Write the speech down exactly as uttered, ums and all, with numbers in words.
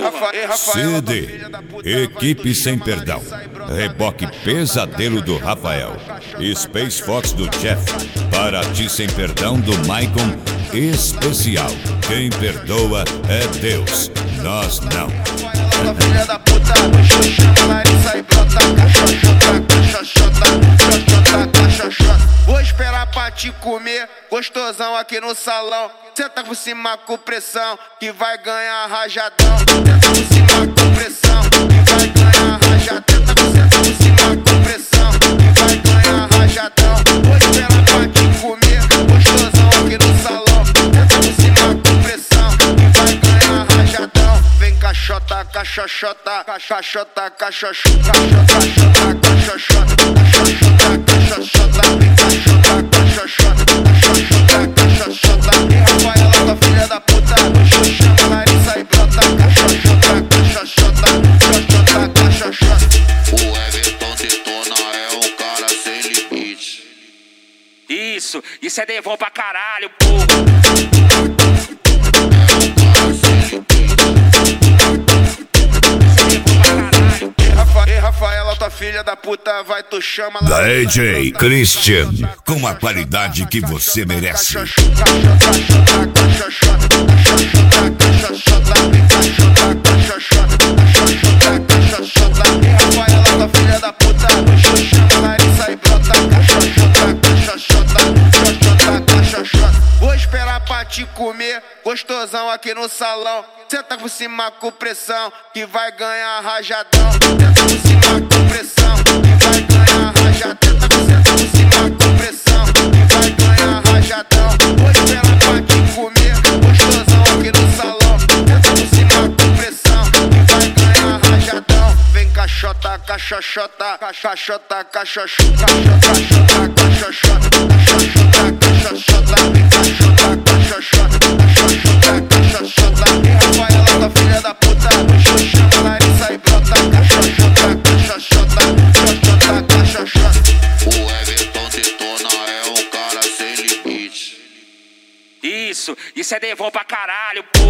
C D, Equipe Sem Perdão, Reboque Pesadelo do Rafael, Space Fox do Jeff, Paraty Sem Perdão do Maicon, especial. Quem perdoa é Deus, nós não. Filha da puta, chama Larissa e brota, caixoxota, caixoxota, caixoxota, caixoxota. Vou esperar pra te comer, gostosão aqui no salão. Senta por cima com pressão, que vai ganhar rajadão. Senta por cima com pressão, que vai ganhar rajadão. Senta por cima com pressão, que vai ganhar rajadão. Vou esperar pra te comer, gostosão aqui no salão. Senta por cima com pressão, que vai ganhar rajadão. Vem caixota, caixoxota, caixota, caixoxota, caixota, caixoxota, caixota, caixoxota, vem caixota, caixoxota, caixota, caixoxota. Rafaela, tua filha da puta, chama Larissa e brota, caixoxota, caixoxota, caixota, caixoxota. O Everton Detona é um cara sem limite. Isso, isso é devon pra caralho, porra. Rafaela, tua filha da puta, vai, tu chama da A J Christian, com a qualidade que você merece. Rafaela, tua filha da puta, chama Larissa e brota, vou esperar pra te comer, gostosão aqui no salão. Senta por cima com pressão, que vai ganhar rajadão. Senta por cima com pressão, que vai ganhar rajadão. Senta por cima com pressão, que vai ganhar rajadão. Vou esperar pra te comer, gostosão aqui no salão. Senta por cima com pressão, que vai ganhar rajadão. Vem caixota, caixoxota, caixota, caixoxota, caixota, caixoxota, caixota, caixoxota, vem caixota, caixoxota, caixota, caixoxota. Rafaela, tua filha da puta, chama Larissa e brota, caixoxota, caixoxota, caixota, caixoxota. O Everton Detona é um cara sem limite. Isso, isso é devon pra caralho, porra.